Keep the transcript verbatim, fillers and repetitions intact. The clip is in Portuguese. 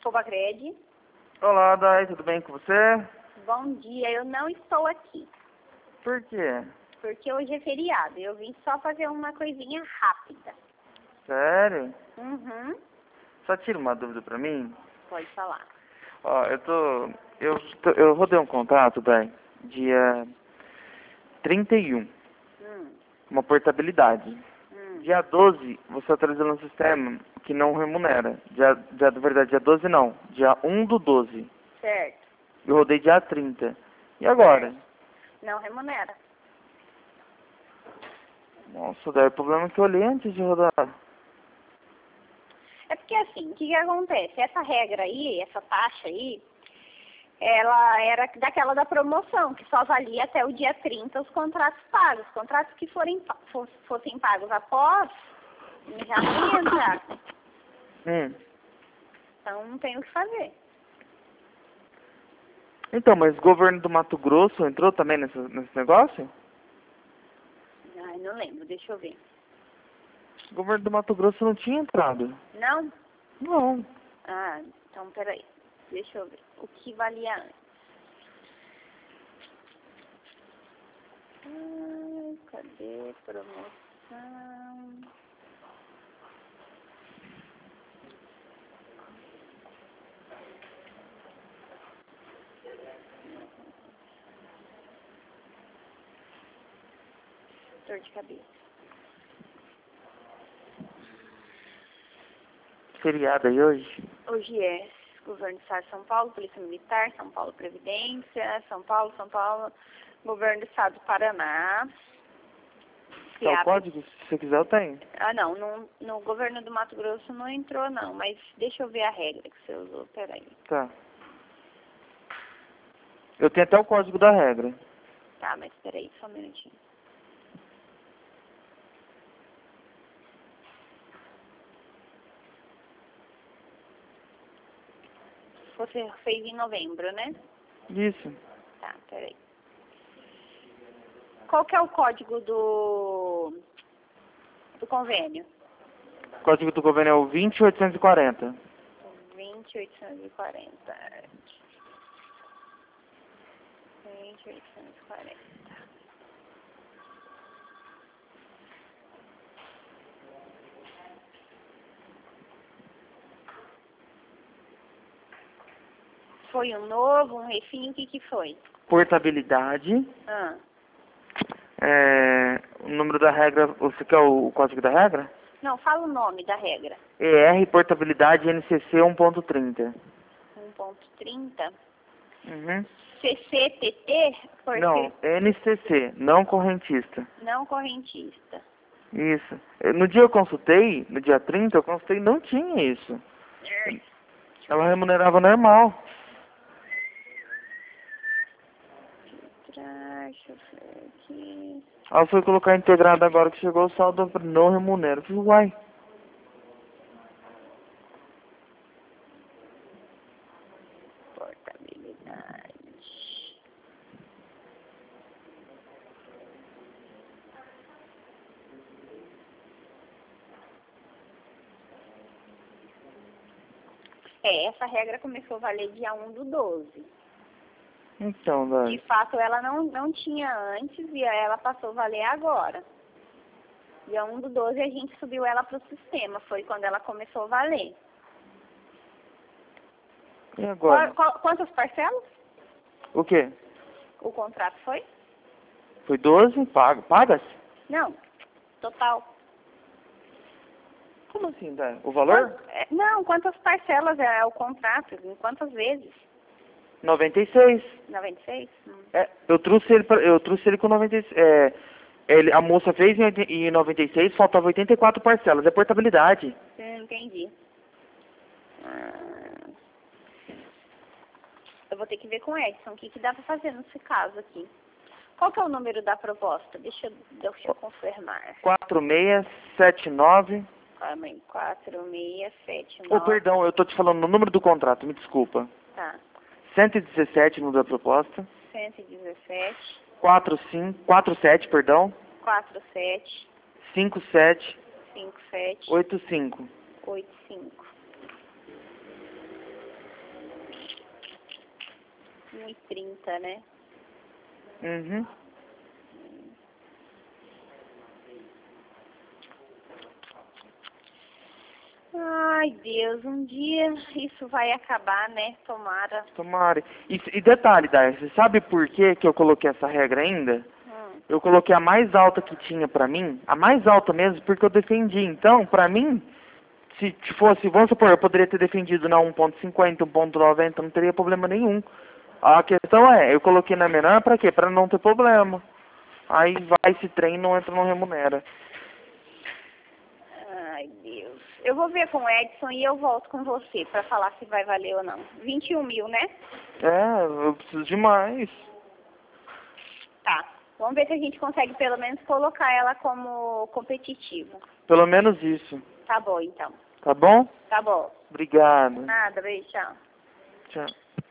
Cobacred. Olá, Dai, tudo bem com você? Bom dia, eu não estou aqui, Por quê? porque hoje é feriado. Eu vim só fazer uma coisinha rápida. Sério? Uhum, Só tira uma dúvida pra mim. pode falar. Ó, eu tô... Eu, tô- eu rodei um contrato, Dai, dia trinta e um, Hum, uma portabilidade. hum, Dia doze, você atualizou no sistema que não remunera. Dia, dia, na verdade, dia doze não. Dia um do doze. certo. Eu rodei dia trinta. E agora? Não remunera. Nossa, Dai, o problema é que eu olhei antes de rodar. É porque assim, o que, que acontece? Essa regra aí, essa taxa aí, ela era daquela da promoção, que só valia até o dia trinta os contratos pagos. Os contratos que forem, pa- fos- fossem pagos após, já não ia entrar. Hum. Então não tem o que fazer. Então, mas o governo do Mato Grosso entrou também nesse, nesse negócio? Ai, não lembro, deixa eu ver. O governo do Mato Grosso não tinha entrado. Não? Não. Ah, então peraí. Deixa eu ver. O que valia antes? Ai, cadê promoção? Dor de cabeça. Feriado aí hoje? Hoje é Governo do Estado de São Paulo, Polícia Militar, São Paulo Previdência, São Paulo, São Paulo, Governo do Estado do Paraná. Tá, o Ceará. código, se você quiser, eu tenho. Ah, não, no, no Governo do Mato Grosso não entrou, não, mas deixa eu ver a regra que você usou, peraí. Tá. Eu tenho até o código da regra. Tá, mas peraí, só um minutinho. Você fez em novembro, né? Isso. Tá, peraí. Qual que é o código do, do convênio? O código do governo é o vinte mil oitocentos e quarenta. vinte mil oitocentos e quarenta. vinte mil oitocentos e quarenta. Foi um novo, um refim, o que que foi? Portabilidade. Ah, É, o número da regra, você quer o, o código da regra? não, fala o nome da regra. E R Portabilidade N C C um ponto trinta. um ponto trinta. Uhum. C C T T? Por Não, N C C, não correntista. não correntista. Isso. Eu- No dia eu consultei, no dia trinta, eu consultei e não tinha isso. Ela remunerava normal. Deixa eu ver aqui. Ela foi colocar integrado agora que chegou o saldo não remunera. Eu falei, uai. Portabilidade. É, essa regra começou a valer dia um do doze. Então, De Dai. fato, ela não, não tinha antes e ela passou a valer agora. Dia um do doze a gente subiu ela para o sistema, foi quando ela começou a valer. E agora? Qual- qual- quantas parcelas O quê? o contrato foi? Foi doze? Paga. Paga-se? Não, total. Como assim, Dai? O valor? Quant- é, Não, quantas parcelas é o contrato? Em quantas vezes? noventa e seis. noventa e seis? Hum. É, eu trouxe ele, pra, eu trouxe ele com noventa e seis. É, ele, a moça fez em, oitenta em noventa e seis, faltava oitenta e quatro parcelas. É portabilidade. Hum, entendi. Ah, eu vou ter que ver com o Edson o que, que dá para fazer nesse caso aqui. Qual que é o número da proposta? Deixa eu, deixa eu confirmar. quatro seis sete nove. Calma aí. quatro seis sete Oh, nove. perdão, eu tô te falando no número do contrato, me desculpa. Tá. cento e dezessete no da proposta. cento e dezessete. quatro cinco, quatro sete, perdão. quatro sete. cinco sete cinco sete. oito cinco. oito cinco. um e trinta, né? Uhum. Ai, Deus, um dia isso vai acabar, né? Tomara. Tomara. E, e detalhe, Dai, você sabe por que que eu coloquei essa regra ainda? Hum. Eu coloquei a mais alta que tinha pra mim, a mais alta mesmo, porque eu defendi. Então, pra mim, se fosse, vamos supor, eu poderia ter defendido na um ponto cinquenta, um ponto noventa, não teria problema nenhum. A questão é, eu coloquei na menor pra quê? Pra não ter problema. Aí vai esse trem e não entra, não remunera. Ai, Deus. Eu vou ver com o Edson e eu volto com você pra falar se vai valer ou não. vinte e um mil, né? É, eu preciso de mais. Tá. Vamos ver se a gente consegue pelo menos colocar ela como competitiva. Pelo menos isso. Tá bom, então. Tá bom? Tá bom. Obrigado. Nada, beijo, tchau. Tchau.